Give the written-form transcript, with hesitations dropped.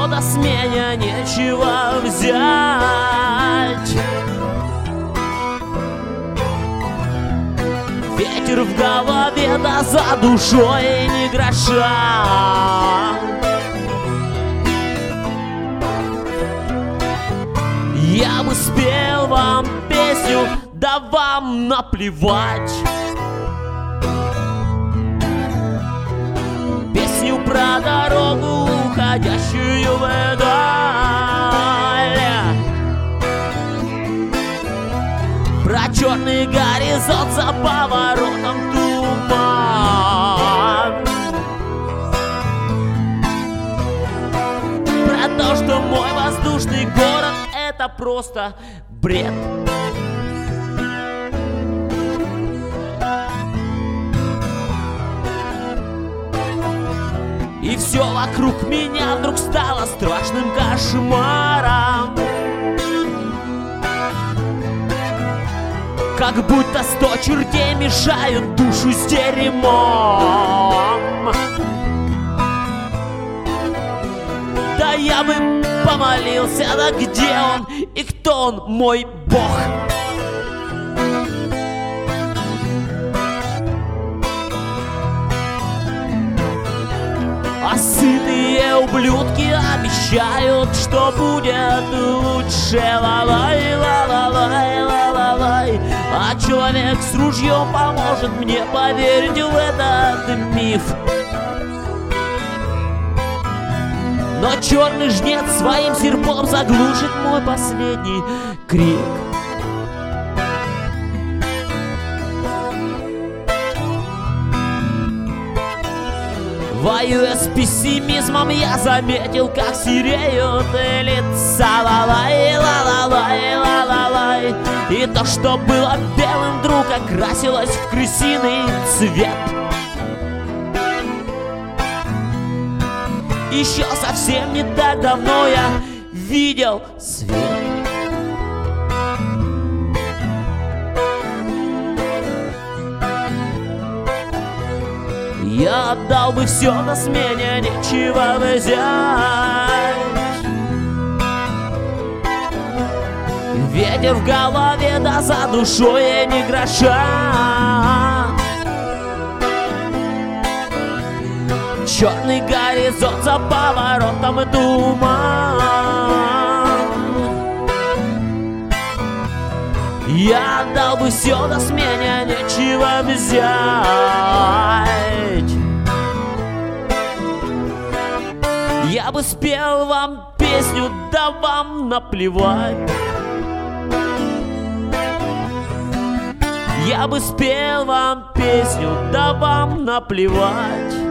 да с меня нечего взять. Ветер в голове, да за душой ни гроша. Я бы спел вам песню, да вам наплевать. Песню про дорогу, уходящую вдаль, про черный горизонт за поворотом туман, про то, что мой воздушный город — это просто бред. И все вокруг меня вдруг стало страшным кошмаром, как будто 100 чертей мешают душу с дерьмом. Да я бы помолился, да где он и кто он, мой Бог? А сытые ублюдки обещают, что будет лучше. Ла-лай, ла-ла-лай, ла-ла-лай. А человек с ружьем поможет мне поверить в этот миф. Но черный жнец своим серпом заглушит мой последний крик. Воюя с пессимизмом, я заметил, как сереют лица. Ла-лай, ла-ла-лай, ла-ла-лай. И то, что было белым, вдруг окрасилось в крысиный цвет. Еще совсем не так давно я видел свет. Я отдал бы все, но с меня нечего взять. Ветер в голове, да за душой ни гроша. Черный горизонт за поворотом и туман. Я отдал бы все, но с меня нечего взять. Я бы спел вам песню, да вам наплевать. Я бы спел вам песню, да вам наплевать.